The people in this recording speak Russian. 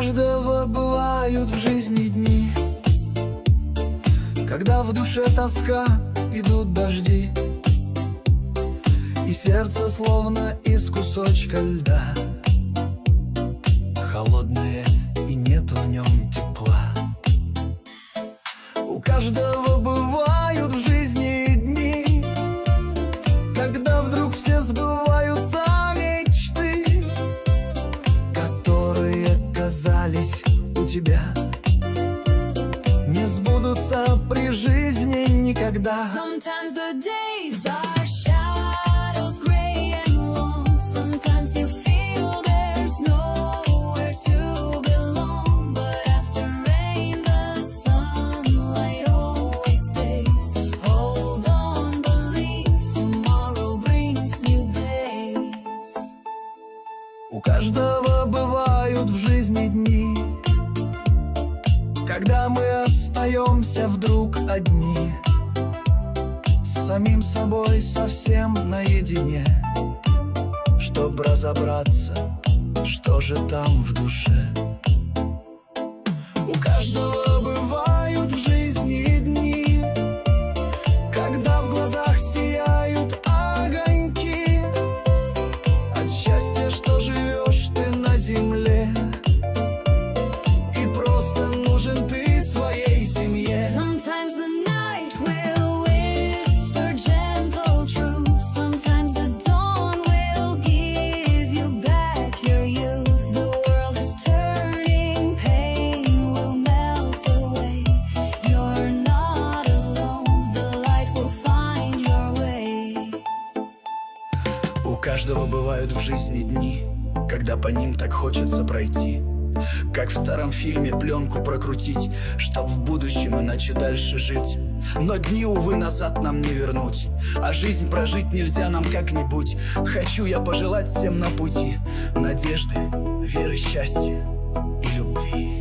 каждого бывают в жизни дни, когда в душе тоска, идут дожди, и сердце словно из кусочка льда, холодное, и нет в нем тепла. У каждого бывают в жизни дни, когда вдруг все сбываются мечты, которые казались у тебя, не сбудутся при жизни никогда. Sometimes the days are shadows gray and long. Sometimes you feel there's nowhere to belong. But after rain the sunlight always stays. Hold on, believe tomorrow brings new days. У каждого бывают в жизни дни, когда мы остаемся вдруг одни, с самим собой совсем наедине, чтоб разобраться, что же там в душе. У каждого бывают в жизни дни, когда в глазах сияют огоньки от счастья, что живешь ты на земле, и просто нужен ты своей семье. Sometimes the night will whisper gentle truth. Sometimes the dawn will give you back your youth. The world is turning, pain will melt away. You're not alone, the light will find your way. У каждого бывают в жизни дни, когда по ним так хочется пройти, как в старом фильме пленку прокрутить, чтоб в будущем иначе дальше жить. Но дни, увы, назад нам не вернуть, а жизнь прожить нельзя нам как-нибудь. Хочу я пожелать всем на пути надежды, веры, счастья и любви.